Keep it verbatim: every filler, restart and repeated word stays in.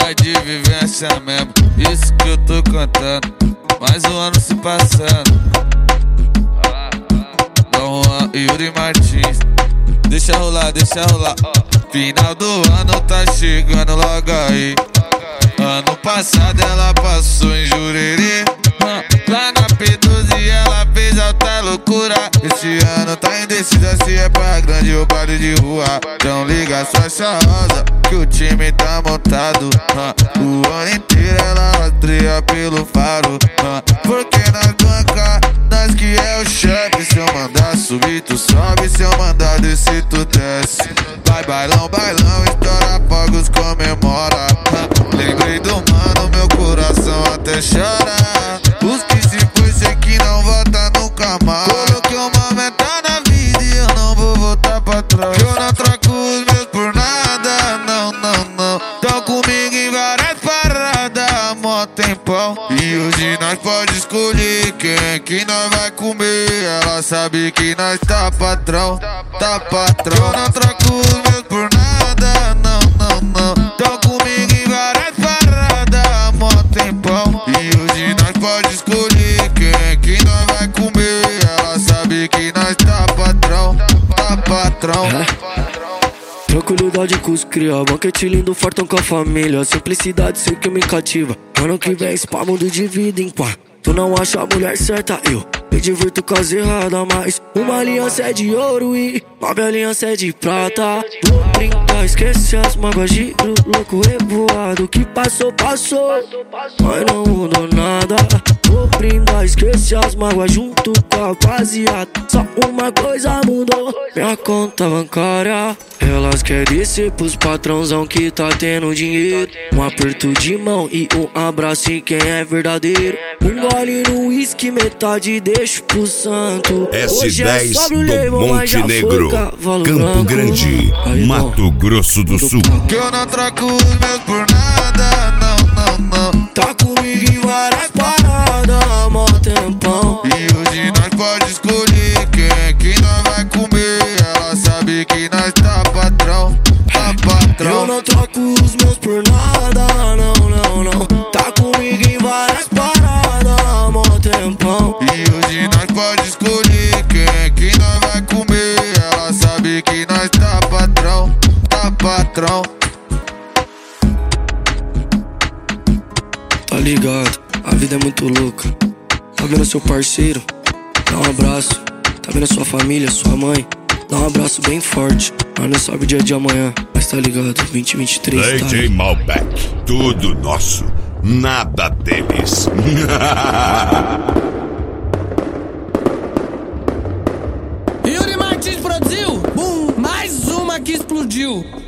é de vivência mesmo, isso que eu tô cantando. Mais um ano se passando. Dom Juan e Yuri Martins. Deixa rolar, deixa rolar. Final do ano tá chegando logo aí. Ano passado ela passou em Jurerê, lá na P doze ela fez alta loucura. Esse ano tá indecisa se é pra grande ou baile de rua. Então liga sua charrosa que o time tá montado. O ano inteiro ela rastreia pelo faro. Porque nas bancas, nós que é o chefe. Se eu mandar subir tu sobe, se eu mandar descer tu desce. Vai bailão, bailão, estoura fogos, comemora. Lembrei do mano, meu coração até chora. Os que se foi, sei que não volta nunca mais. Coloquei uma meta na vida e eu não vou voltar pra trás. Eu não troco os meus por nada, não, não, não. Tão comigo em várias paradas há mó tempão. E hoje nós pode escolher quem que nós vai comer. Ela sabe que nós tá patrão, tá patrão. Eu não troco os meus por nada, não, não, não. Tão comigo em várias paradas há mó tempão. E hoje nós pode escolher quem que nós vai comer. Ela sabe que nós tá patrão, tá patrão. Tranquilidade com os cria, banquete lindo, fartão com a família. Simplicidade sei que me cativa. Ano que vem spa, mundo de vida em pá. Tu não acha a mulher certa, eu me divirto com as erradas. Mas uma aliança é de ouro e nove aliança é de prata. Vou brincar, esquece as mágoas, giro louco revoado. Que passou, passou, mas não mudou nada. Vou brindar, esquece as mágoas junto com a rapaziada. Só uma coisa mudou, minha conta bancária. Elas querem descer pros patrãozão que tá tendo dinheiro. Um aperto de mão e um abraço em quem é verdadeiro. Um gole no uísque, metade deixo pro santo. S dez do Monte Negro, Campo Grande, Mato Grosso do Sul. Que eu não troco os meus por nada, não, não, não. Tá comigo em várias paradas há mó tempão. E hoje nós pode escolher quem que nós vai comer. Ela sabe que nós tá patrão, tá patrão. Eu não troco os meus por nada, não, não, não. Tá comigo em várias paradas há mó tempão. E hoje nós pode escolher quem que nós vai comer. Ela sabe que nós tá patrão, tá patrão. Tá ligado, a vida é muito louca. Tá vendo seu parceiro? Dá um abraço. Tá vendo sua família, sua mãe? Dá um abraço bem forte. Mas não sabe o dia de amanhã. Mas tá ligado, vinte e vinte e três tá D J Malbec, tudo nosso, nada deles. Yuri Martins produziu, bum, mais uma que explodiu.